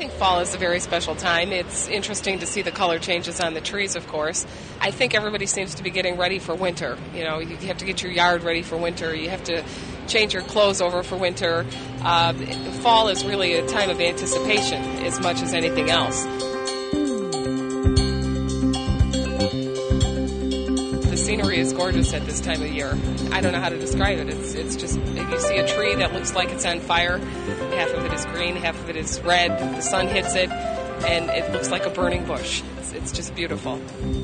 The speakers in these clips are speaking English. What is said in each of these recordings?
think fall is a very special time. It's interesting to see the color changes on the trees, of course. I think everybody seems to be getting ready for winter. You know, you have to get your yard ready for winter. You have to change your clothes over for winter. Fall is really a time of anticipation as much as anything else. The scenery is gorgeous at this time of year. I don't know how to describe it. It's just, you see a tree that looks like it's on fire. Half of it is green, half of it is red. The sun hits it, and it looks like a burning bush. It's just beautiful.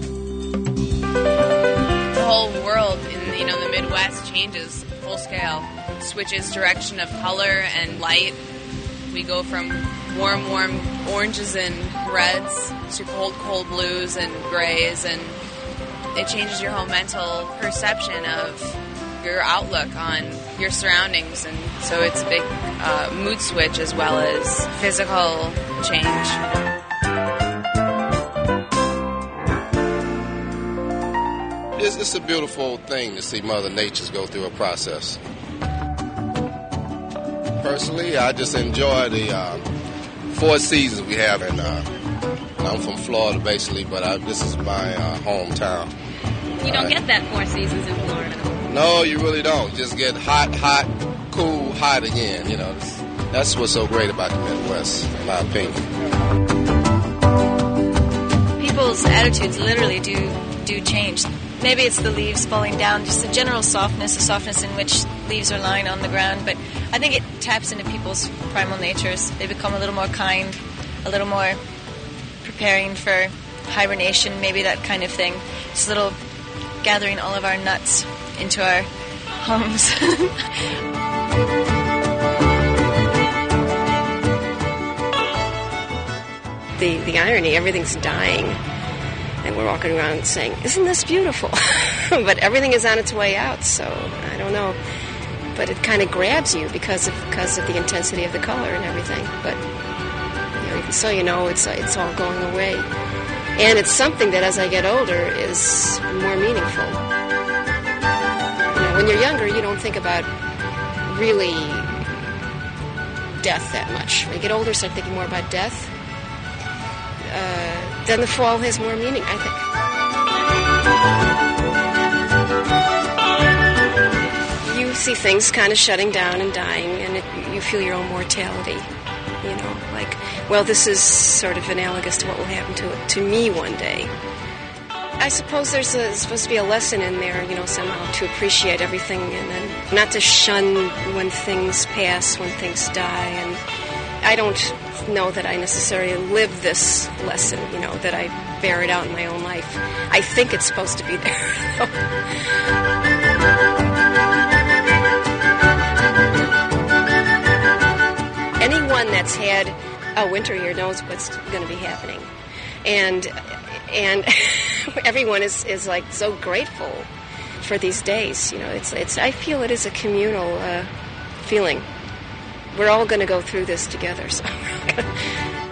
The whole world in the Midwest changes full scale. Switches direction of color and light. We go from warm oranges and reds to cold blues and grays, and it changes your whole mental perception of your outlook on your surroundings, and so it's a big mood switch as well as physical change. It's a beautiful thing to see Mother Nature go through a process. Personally, I just enjoy the 4 seasons we have, and I'm from Florida basically, but this is my hometown. You don't get that 4 seasons in Florida. No, you really don't. Just get hot, cool, hot again. You know, that's what's so great about the Midwest, in my opinion. People's attitudes literally do change. Maybe it's the leaves falling down, just the general softness, the softness in which leaves are lying on the ground. But I think it taps into people's primal natures. They become a little more kind, a little more preparing for hibernation, maybe that kind of thing. Just a little gathering all of our nuts into our homes. The irony, everything's dying, and we're walking around saying, isn't this beautiful? But everything is on its way out, so I don't know. But it kind of grabs you because of the intensity of the color and everything. But it's all going away. And it's something that, as I get older, is more meaningful. When you're younger, you don't think about really death that much. When you get older, start thinking more about death. Then the fall has more meaning, I think. You see things kind of shutting down and dying, and you feel your own mortality. Like, well, this is sort of analogous to what will happen to me one day. I suppose there's supposed to be a lesson in there, somehow to appreciate everything and then not to shun when things pass, when things die. And I don't know that I necessarily live this lesson, that I bear it out in my own life. I think it's supposed to be there. Anyone that's had a winter here knows what's going to be happening. And everyone is like so grateful for these days. I feel it is a communal feeling. We're all going to go through this together. So